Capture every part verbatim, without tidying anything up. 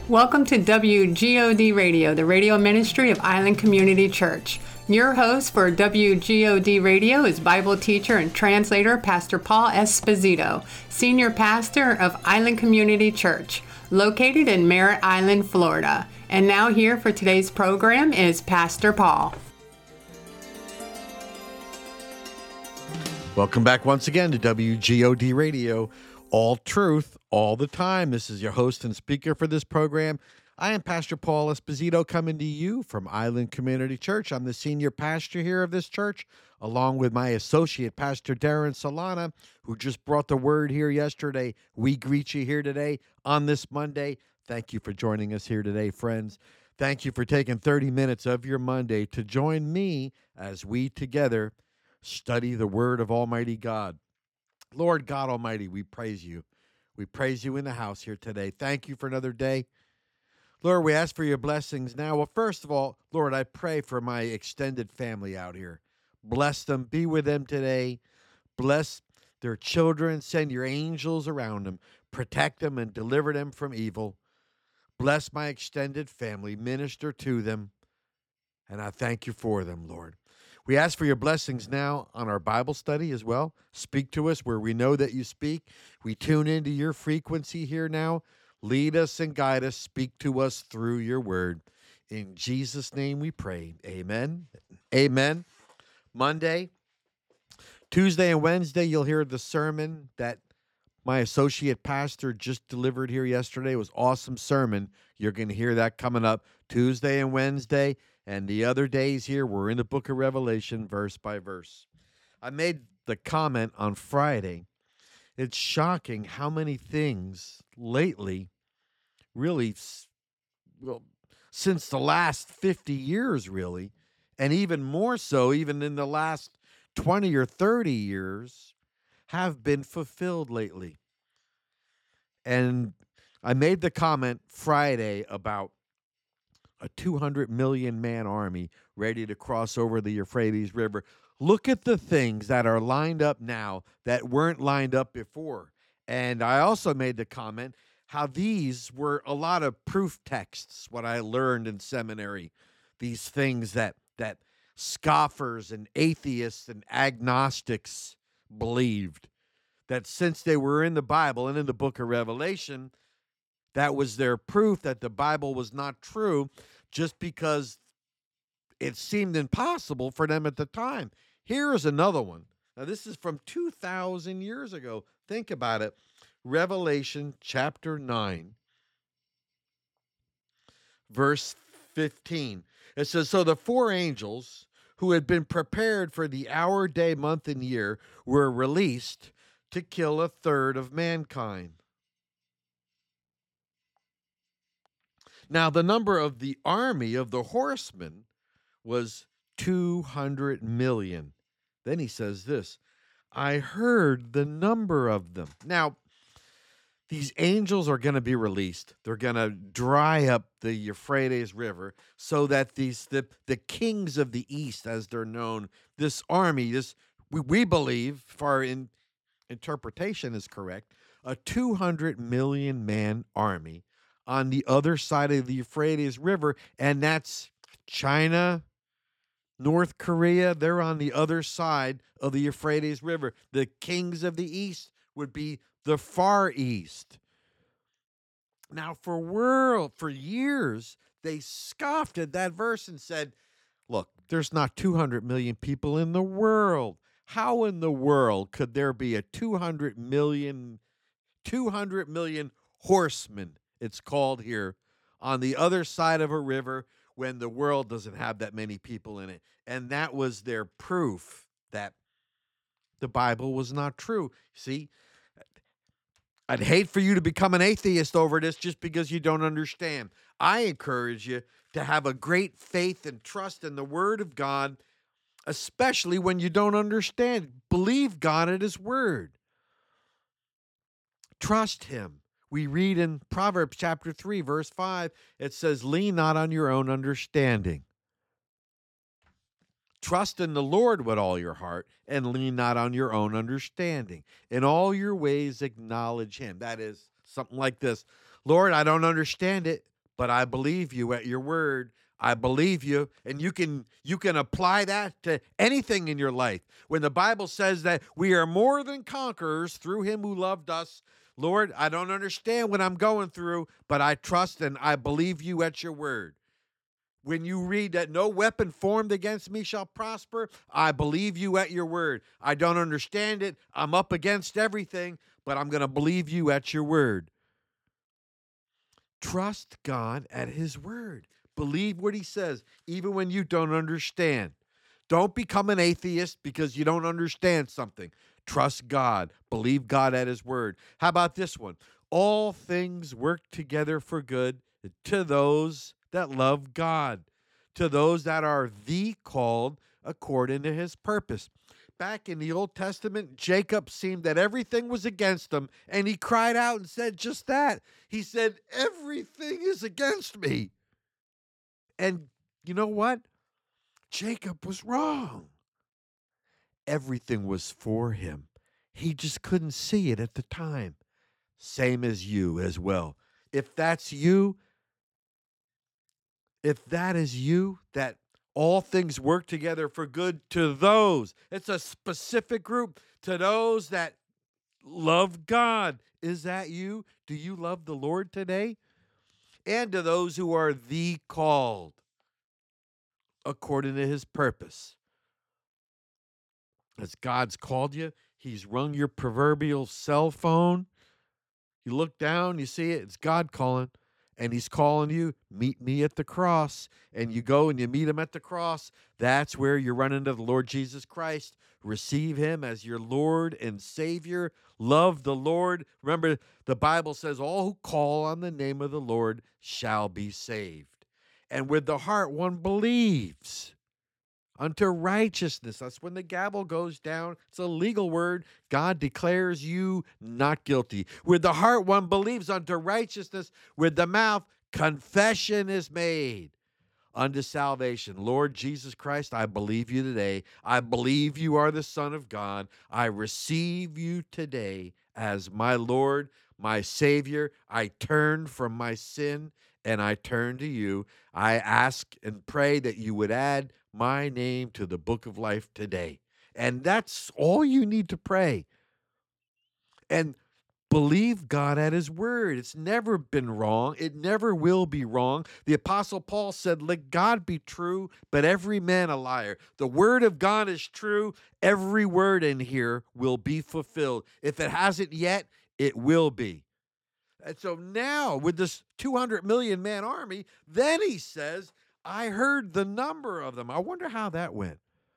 Welcome to W G O D Radio, the radio ministry of Island Community Church. Your host for W G O D Radio is Bible teacher and translator Pastor Paul Esposito, senior pastor of Island Community Church, located in Merritt Island, Florida. And now here for today's program is Pastor Paul. Welcome back once again to W G O D Radio, all truth, all the time. This is your host and speaker for this program. I am Pastor Paul Esposito, coming to you from Island Community Church. I'm the senior pastor here of this church, along with my associate, Pastor Darren Solana, who just brought the word here yesterday. We greet you here today on this Monday. Thank you for joining us here today, friends. Thank you for taking thirty minutes of your Monday to join me as we together study the word of Almighty God. Lord God Almighty, we praise you. We praise you in the house here today. Thank you for another day. Lord, we ask for your blessings now. Well, first of all, Lord, I pray for my extended family out here. Bless them. Be with them today. Bless their children. Send your angels around them. Protect them and deliver them from evil. Bless my extended family. Minister to them. And I thank you for them, Lord. We ask for your blessings now on our Bible study as well. Speak to us where we know that you speak. We tune into your frequency here now. Lead us and guide us. Speak to us through your word. In Jesus' name we pray. Amen. Amen. Monday, Tuesday, and Wednesday, you'll hear the sermon that my associate pastor just delivered here yesterday. It was an awesome sermon. You're going to hear that coming up Tuesday and Wednesday. And the other days here, we're in the book of Revelation, verse by verse. I made the comment on Friday. It's shocking how many things lately, really, well, since the last fifty years, really, and even more so, even in the last twenty or thirty years, have been fulfilled lately. And I made the comment Friday about a two hundred million man army ready to cross over the Euphrates River. Look at the things that are lined up now that weren't lined up before. And I also made the comment how these were a lot of proof texts, what I learned in seminary, these things that that scoffers and atheists and agnostics believed, that since they were in the Bible and in the book of Revelation, that was their proof that the Bible was not true, just because it seemed impossible for them at the time. Here is another one. Now, this is from two thousand years ago. Think about it. Revelation chapter nine, verse fifteen. It says, "So the four angels who had been prepared for the hour, day, month, and year were released to kill a third of mankind. Now, the number of the army of the horsemen was two hundred million. Then he says this, I heard the number of them. Now, these angels are going to be released. They're going to dry up the Euphrates River so that these the, the kings of the east, as they're known, this army, this we, we believe, if our in, interpretation is correct, a two hundred million man army on the other side of the Euphrates River, and that's China, North Korea. They're on the other side of the Euphrates River. The kings of the east would be the Far East. Now, for world, for years, they scoffed at that verse and said, look, there's not two hundred million people in the world. How in the world could there be a two hundred million, two hundred million horsemen, it's called here, on the other side of a river when the world doesn't have that many people in it? And that was their proof that the Bible was not true. See, I'd hate for you to become an atheist over this just because you don't understand. I encourage you to have a great faith and trust in the Word of God, especially when you don't understand. Believe God at His Word. Trust Him. We read in Proverbs chapter three, verse five, it says, lean not on your own understanding. Trust in the Lord with all your heart and lean not on your own understanding. In all your ways acknowledge Him. That is something like this. Lord, I don't understand it, but I believe you at your word. I believe you, and you can you can apply that to anything in your life. When the Bible says that we are more than conquerors through him who loved us, Lord, I don't understand what I'm going through, but I trust and I believe you at your word. When you read that no weapon formed against me shall prosper, I believe you at your word. I don't understand it. I'm up against everything, but I'm going to believe you at your word. Trust God at his word. Believe what he says, even when you don't understand. Don't become an atheist because you don't understand something. Trust God. Believe God at his word. How about this one? All things work together for good to those that love God, to those that are the called according to his purpose. Back in the Old Testament, Jacob seemed that everything was against him, and he cried out and said just that. He said, everything is against me. And you know what? Jacob was wrong. Everything was for him. He just couldn't see it at the time. Same as you as well. If that's you, if that is you, that all things work together for good to those, it's a specific group, to those that love God. Is that you? Do you love the Lord today? And to those who are the called according to his purpose. As God's called you, he's rung your proverbial cell phone. You look down, you see it, it's God calling. And he's calling you, meet me at the cross. And you go and you meet him at the cross. That's where you run into the Lord Jesus Christ. Receive him as your Lord and Savior. Love the Lord. Remember, the Bible says, all who call on the name of the Lord shall be saved. And with the heart one believes unto righteousness. That's when the gavel goes down. It's a legal word. God declares you not guilty. With the heart one believes unto righteousness. With the mouth confession is made unto salvation. Lord Jesus Christ, I believe you today. I believe you are the Son of God. I receive you today as my Lord, my Savior. I turn from my sin and I turn to you. I ask and pray that you would add my name to the book of life today. And that's all you need to pray. And believe God at his word. It's never been wrong. It never will be wrong. The Apostle Paul said, let God be true, but every man a liar. The word of God is true. Every word in here will be fulfilled. If it hasn't yet, it will be. And so now with this two hundred million man army, then he says, I heard the number of them. I wonder how that went.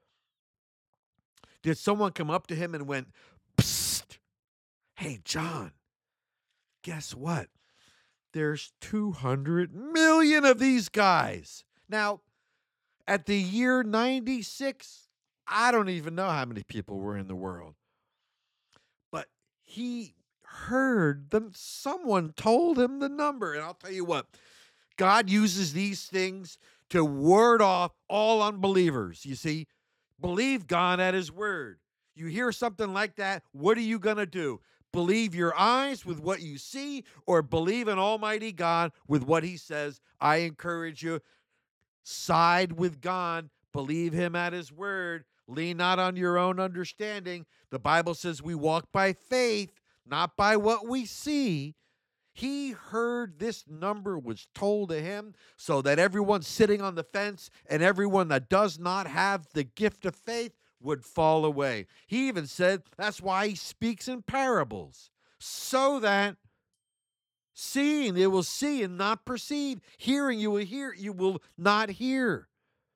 Did someone come up to him and went, psst, hey, John, guess what? There's two hundred million of these guys. Now, at the year ninety-six, I don't even know how many people were in the world. But he heard them. Someone told him the number. And I'll tell you what, God uses these things to ward off all unbelievers. You see, believe God at his word. You hear something like that, what are you going to do? Believe your eyes with what you see, or believe in Almighty God with what he says? I encourage you, side with God, believe him at his word, lean not on your own understanding. The Bible says we walk by faith, not by what we see. He heard this number was told to him so that everyone sitting on the fence and everyone that does not have the gift of faith would fall away. He even said that's why he speaks in parables, so that seeing you will see and not perceive, hearing you will hear, you will not hear.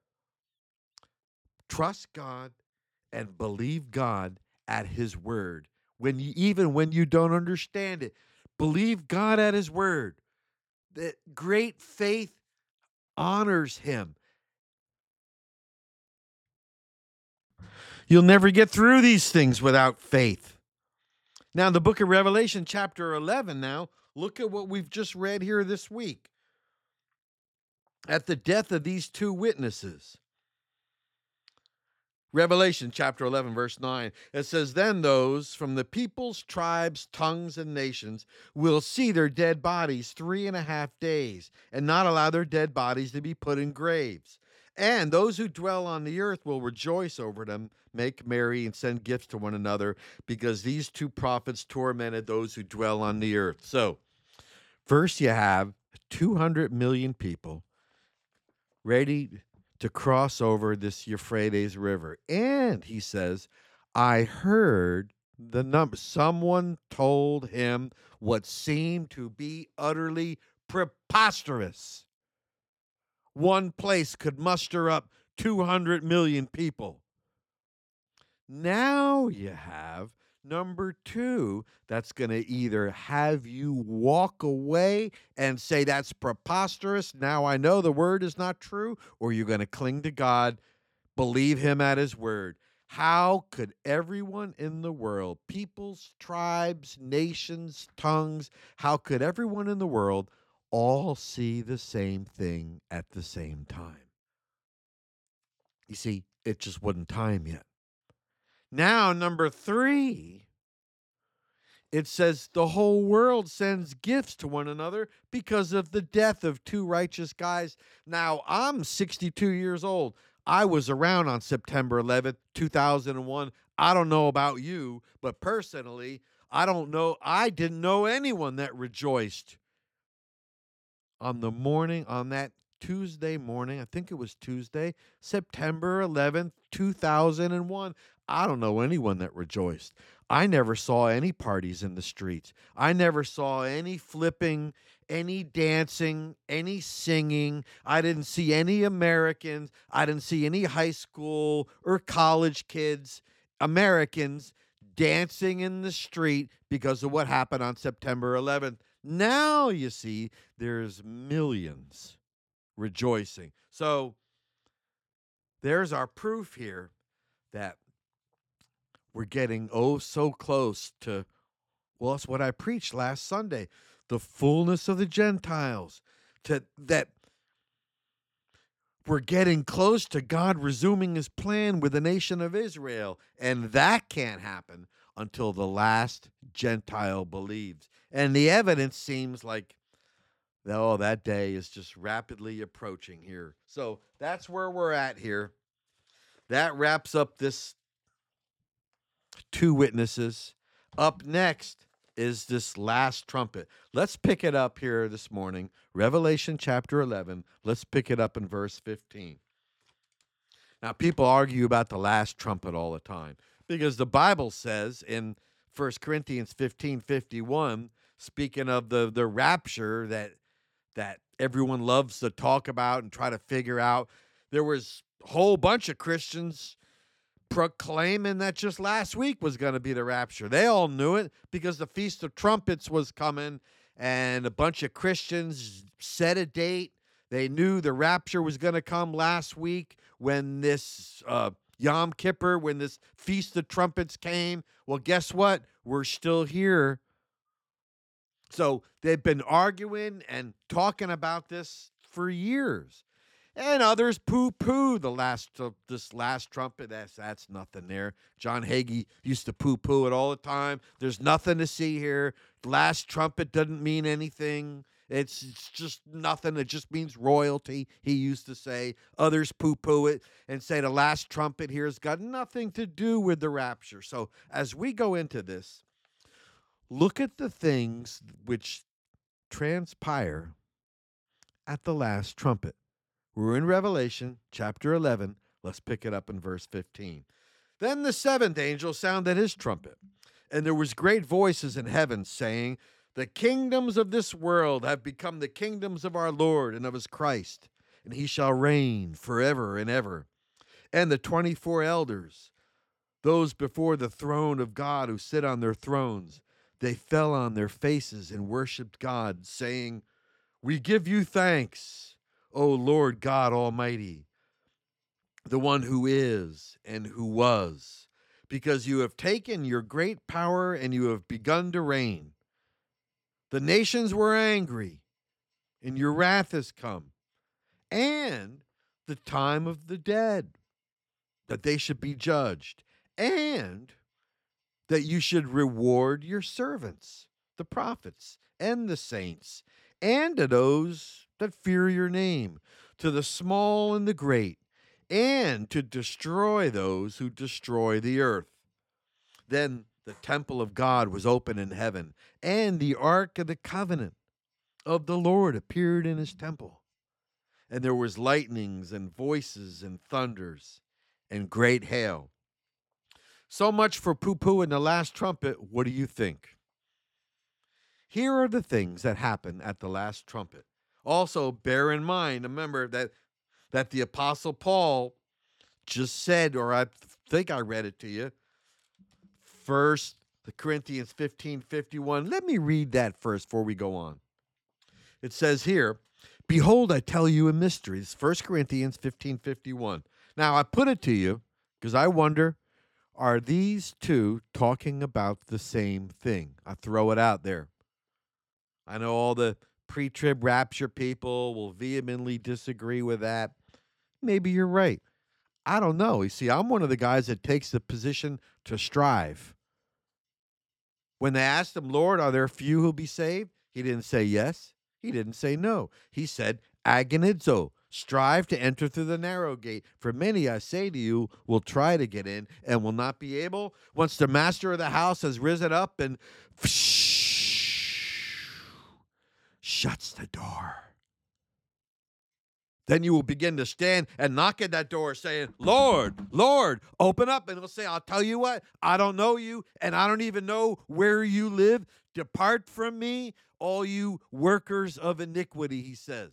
Trust God and believe God at his word. When you, even when you don't understand it, believe God at his word. That great faith honors him. You'll never get through these things without faith. Now, in the book of Revelation, chapter eleven, now, look at what we've just read here this week. At the death of these two witnesses, Revelation chapter eleven, verse nine, it says, "Then those from the peoples, tribes, tongues, and nations will see their dead bodies three and a half days, and not allow their dead bodies to be put in graves. And those who dwell on the earth will rejoice over them, make merry, and send gifts to one another, because these two prophets tormented those who dwell on the earth." So, first you have two hundred million people ready to cross over this Euphrates River. And he says, "I heard the number." Someone told him what seemed to be utterly preposterous. One place could muster up two hundred million people. Now you have number two that's going to either have you walk away and say that's preposterous, now I know the word is not true, or you're going to cling to God, believe him at his word. How could everyone in the world, peoples, tribes, nations, tongues, how could everyone in the world all see the same thing at the same time? You see, it just wasn't time yet. Now, number three, it says the whole world sends gifts to one another because of the death of two righteous guys. Now, I'm sixty-two years old. I was around on September eleventh, two thousand one. I don't know about you, but personally, I don't know. I didn't know anyone that rejoiced on the morning, on that Tuesday morning. I think it was Tuesday, September eleventh, two thousand one. I don't know anyone that rejoiced. I never saw any parties in the streets. I never saw any flipping, any dancing, any singing. I didn't see any Americans. I didn't see any high school or college kids, Americans, dancing in the street because of what happened on September eleventh. Now, you see, there's millions rejoicing. So there's our proof here that we're getting oh so close to, well, it's what I preached last Sunday, the fullness of the Gentiles, to that we're getting close to God resuming his plan with the nation of Israel. And that can't happen until the last Gentile believes. And the evidence seems like, oh, that day is just rapidly approaching here. So that's where we're at here. That wraps up this two witnesses. Up next is this last trumpet. Let's pick it up here this morning. Revelation chapter eleven. Let's pick it up in verse fifteen. Now, people argue about the last trumpet all the time because the Bible says in First Corinthians fifteen fifty-one, speaking of the, the rapture that that everyone loves to talk about and try to figure out, there was a whole bunch of Christians proclaiming that just last week was going to be the rapture. They all knew it because the Feast of Trumpets was coming, and a bunch of Christians set a date. They knew the rapture was going to come last week when this uh, Yom Kippur, when this Feast of Trumpets came. Well, guess what? We're still here. So they've been arguing and talking about this for years. And others poo-poo the last uh, this last trumpet. That's, that's nothing there. John Hagee used to poo-poo it all the time. There's nothing to see here. The last trumpet doesn't mean anything. It's, it's just nothing. It just means royalty, he used to say. Others poo-poo it and say the last trumpet here has got nothing to do with the rapture. So as we go into this, look at the things which transpire at the last trumpet. We're in Revelation chapter eleven. Let's pick it up in verse fifteen. Then the seventh angel sounded his trumpet, and there was great voices in heaven saying, "The kingdoms of this world have become the kingdoms of our Lord and of his Christ, and he shall reign forever and ever." And the twenty-four elders, those before the throne of God who sit on their thrones, they fell on their faces and worshiped God, saying, "We give you thanks, O Lord God Almighty, the one who is and who was, because you have taken your great power and you have begun to reign. The nations were angry, and your wrath has come, and the time of the dead, that they should be judged, and that you should reward your servants, the prophets and the saints, and to those that fear your name, to the small and the great, and to destroy those who destroy the earth. Then the temple of God was open in heaven, and the ark of the covenant of the Lord appeared in his temple. And there was lightnings and voices and thunders and great hail. So much for poo-poo in the last trumpet. What do you think? Here are the things that happen at the last trumpet. Also, bear in mind, remember that, that the Apostle Paul just said, or I think I read it to you, First Corinthians fifteen fifty-one. Let me read that first before we go on. It says here, behold, I tell you a mystery. It's First Corinthians fifteen fifty-one. Now, I put it to you because I wonder, are these two talking about the same thing? I throw it out there. I know all the pre-trib rapture people will vehemently disagree with that. Maybe you're right. I don't know. You see, I'm one of the guys that takes the position to strive. When they asked him, Lord, are there few who'll be saved? He didn't say yes. He didn't say no. He said, agonizo, strive to enter through the narrow gate. For many, I say to you, will try to get in and will not be able. Once the master of the house has risen up and shuts the door, then you will begin to stand and knock at that door saying, Lord, Lord, open up. And he'll say, I'll tell you what, I don't know you, and I don't even know where you live. Depart from me, all you workers of iniquity, he says.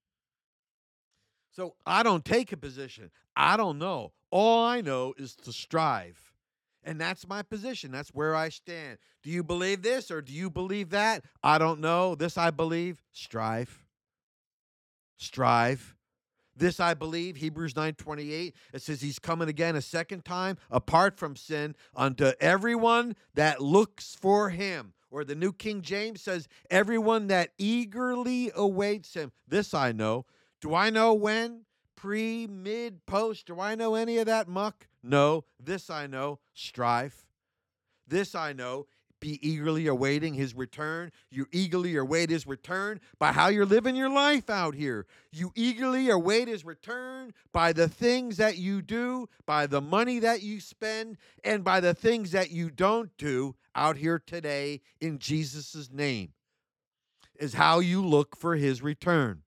So I don't take a position. I don't know. All I know is to strive. And that's my position. That's where I stand. Do you believe this or do you believe that? I don't know. This I believe. Strive. Strive. This I believe, Hebrews nine twenty-eight, it says he's coming again a second time apart from sin unto everyone that looks for him. Or the New King James says, everyone that eagerly awaits him. This I know. Do I know when? Pre, mid, post? Do I know any of that muck? No. This I know. Strive. This I know. Be eagerly awaiting his return. You eagerly await his return by how you're living your life out here. You eagerly await his return by the things that you do, by the money that you spend, and by the things that you don't do out here today in Jesus' name, is how you look for his return.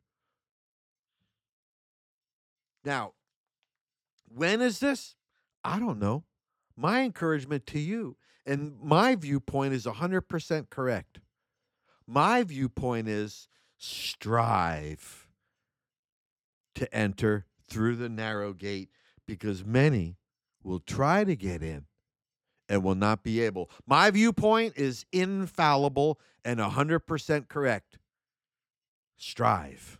Now, when is this? I don't know. My encouragement to you, and my viewpoint is one hundred percent correct. My viewpoint is strive to enter through the narrow gate, because many will try to get in and will not be able. My viewpoint is infallible and one hundred percent correct. Strive.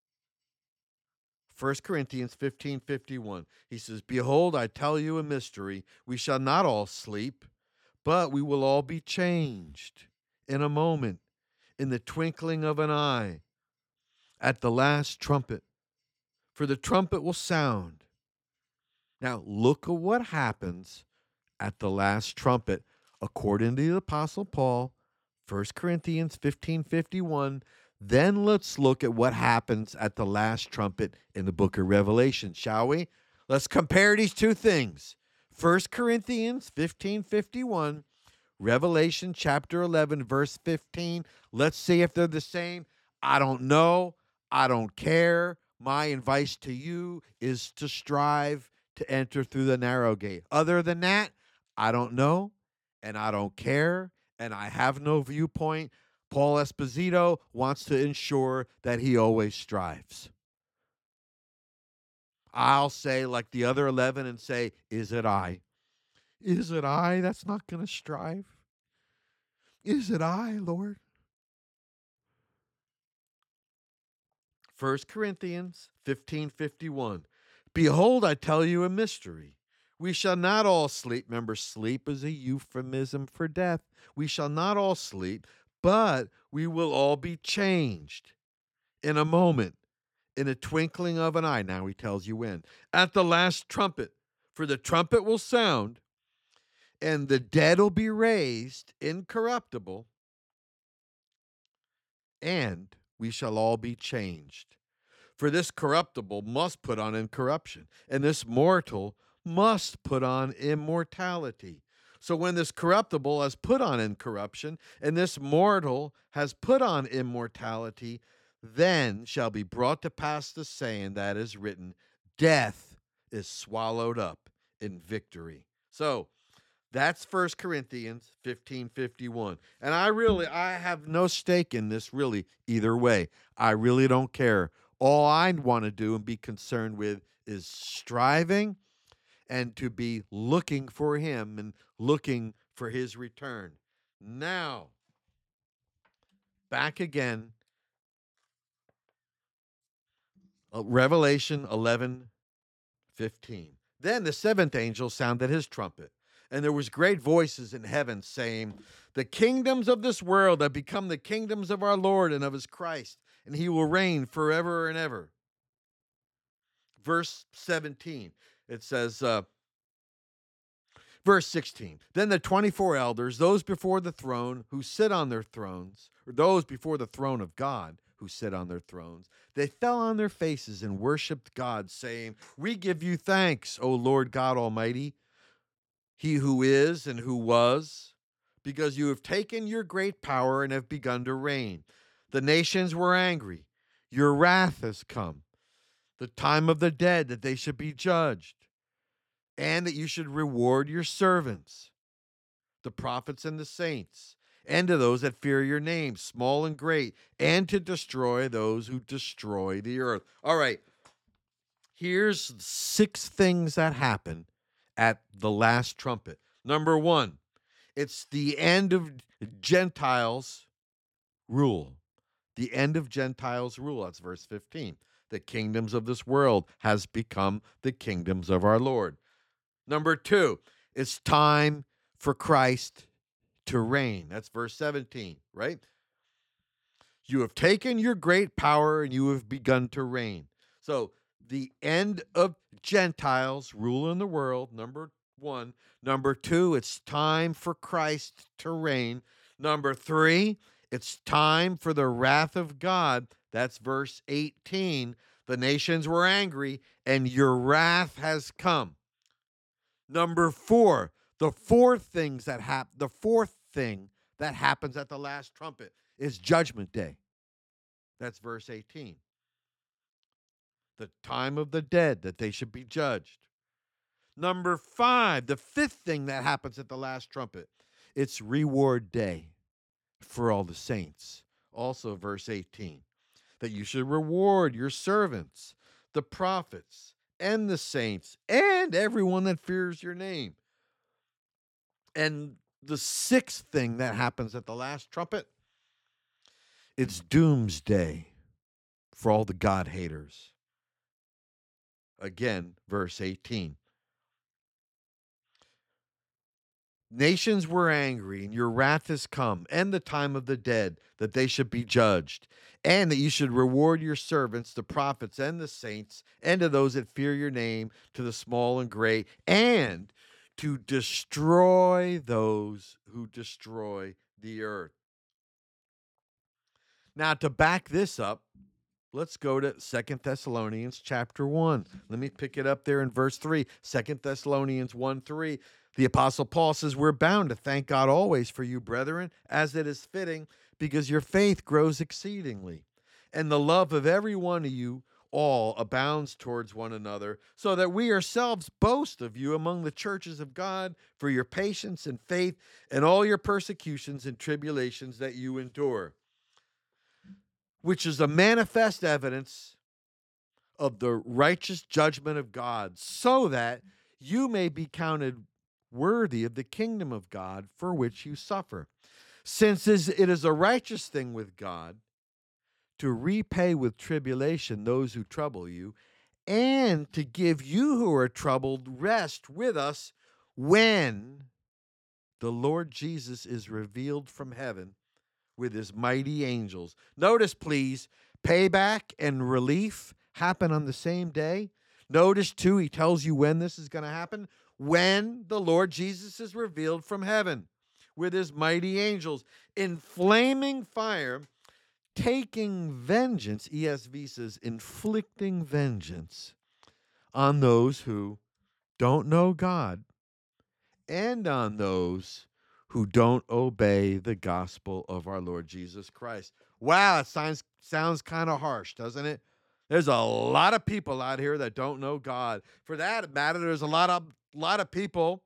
First Corinthians fifteen fifty-one. He says, behold, I tell you a mystery. We shall not all sleep, but we will all be changed in a moment, in the twinkling of an eye, at the last trumpet. For the trumpet will sound. Now, look at what happens at the last trumpet, according to the Apostle Paul, First Corinthians fifteen fifty-one. Then let's look at what happens at the last trumpet in the book of Revelation, shall we? Let's compare these two things. First Corinthians fifteen fifty-one, Revelation chapter eleven, verse fifteen. Let's see if they're the same. I don't know. I don't care. My advice to you is to strive to enter through the narrow gate. Other than that, I don't know, and I don't care, and I have no viewpoint. Paul Esposito wants to ensure that he always strives. I'll say like the other eleven and say, is it I? Is it I that's not going to strive? Is it I, Lord? First Corinthians fifteen fifty-one. Behold, I tell you a mystery. We shall not all sleep. Remember, sleep is a euphemism for death. We shall not all sleep, but we will all be changed in a moment, in a twinkling of an eye. Now he tells you when. At the last trumpet. For the trumpet will sound, and the dead will be raised incorruptible, and we shall all be changed. For this corruptible must put on incorruption, and this mortal must put on immortality. So when this corruptible has put on incorruption, and this mortal has put on immortality, then shall be brought to pass the saying that is written, death is swallowed up in victory. So that's First Corinthians fifteen fifty-one. And I really, I have no stake in this really either way. I really don't care. All I want to do and be concerned with is striving and to be looking for him and looking for his return. Now, back again, Revelation eleven fifteen. Then the seventh angel sounded his trumpet, and there was great voices in heaven saying, the kingdoms of this world have become the kingdoms of our Lord and of his Christ, and he will reign forever and ever. Verse seventeen, it says, uh, verse sixteen, then the twenty-four elders, those before the throne who sit on their thrones, or those before the throne of God who sit on their thrones, they fell on their faces and worshiped God, saying, we give you thanks, O Lord God Almighty, he who is and who was, because you have taken your great power and have begun to reign. The nations were angry. Your wrath has come. The time of the dead that they should be judged, and that you should reward your servants, the prophets and the saints, and to those that fear your name, small and great, and to destroy those who destroy the earth. All right, here's six things that happen at the last trumpet. Number one, it's the end of Gentiles' rule. The end of Gentiles' rule. That's verse fifteen. The kingdoms of this world has become the kingdoms of our Lord. Number two, it's time for Christ to reign. That's verse seventeen, right? You have taken your great power and you have begun to reign. So the end of Gentiles' rule in the world, number one. Number two, it's time for Christ to reign. Number three, it's time for the wrath of God. That's verse eighteen. The nations were angry, and your wrath has come. Number four, the fourth things that hap- the fourth thing that happens at the last trumpet is Judgment Day. That's verse eighteen. The time of the dead that they should be judged. Number five, the fifth thing that happens at the last trumpet, it's Reward Day for all the saints. Also verse eighteen, that you should reward your servants, the prophets, and the saints, and everyone that fears your name. And the sixth thing that happens at the last trumpet, it's doomsday for all the God haters. Again, verse eighteen. Nations were angry, and your wrath has come, and the time of the dead, that they should be judged, and that you should reward your servants, the prophets and the saints, and to those that fear your name, to the small and great, and to destroy those who destroy the earth. Now, to back this up, let's go to Second Thessalonians chapter one. Let me pick it up there in verse three. Second Thessalonians one three. The Apostle Paul says, we're bound to thank God always for you, brethren, as it is fitting, because your faith grows exceedingly, and the love of every one of you all abounds towards one another, so that we ourselves boast of you among the churches of God for your patience and faith and all your persecutions and tribulations that you endure, which is a manifest evidence of the righteous judgment of God, so that you may be counted worthy of the kingdom of God for which you suffer. Since it is a righteous thing with God to repay with tribulation those who trouble you, and to give you who are troubled rest with us when the Lord Jesus is revealed from heaven with his mighty angels. Notice, please, payback and relief happen on the same day. Notice, too, he tells you when this is going to happen. When the Lord Jesus is revealed from heaven with his mighty angels in flaming fire, taking vengeance, E S V says, inflicting vengeance on those who don't know God and on those who don't obey the gospel of our Lord Jesus Christ. Wow, that sounds, sounds kind of harsh, doesn't it? There's a lot of people out here that don't know God. For that matter, there's a lot of lot of people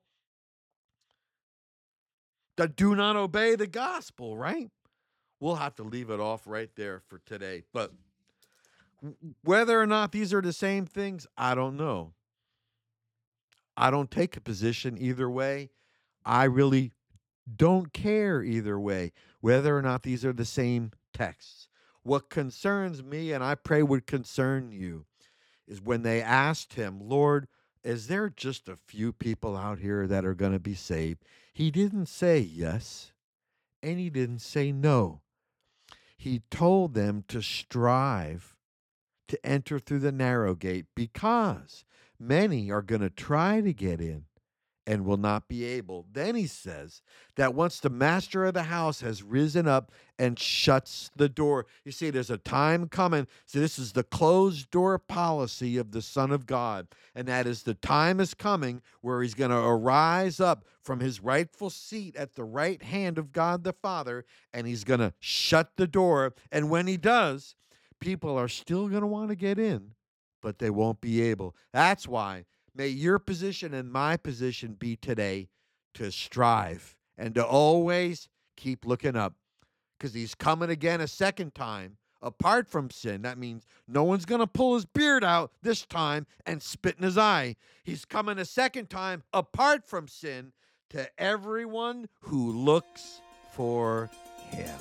that do not obey the gospel, right? We'll have to leave it off right there for today. But whether or not these are the same things, I don't know. I don't take a position either way. I really don't care either way, whether or not these are the same texts. What concerns me, and I pray would concern you, is when they asked him, Lord, is there just a few people out here that are going to be saved? He didn't say yes, and he didn't say no. He told them to strive to enter through the narrow gate because many are going to try to get in and will not be able. Then he says that once the master of the house has risen up and shuts the door, you see, there's a time coming. So this is the closed door policy of the Son of God. And that is the time is coming where he's going to arise up from his rightful seat at the right hand of God the Father, and he's going to shut the door. And when he does, people are still going to want to get in, but they won't be able. That's why may your position and my position be today to strive and to always keep looking up, because he's coming again a second time apart from sin. That means no one's going to pull his beard out this time and spit in his eye. He's coming a second time apart from sin to everyone who looks for him.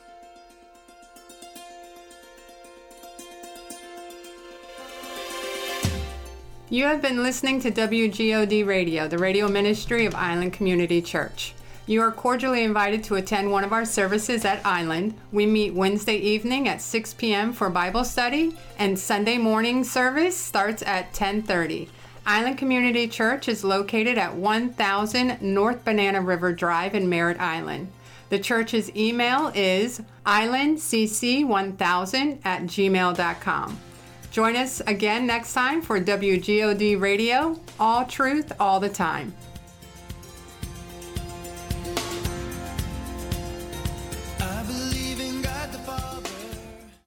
You have been listening to W G O D Radio, the radio ministry of Island Community Church. You are cordially invited to attend one of our services at Island. We meet Wednesday evening at six p.m. for Bible study, and Sunday morning service starts at ten thirty. Island Community Church is located at one thousand North Banana River Drive in Merritt Island. The church's email is island c c one thousand at gmail dot com. Join us again next time for W G O D Radio, all truth, all the time.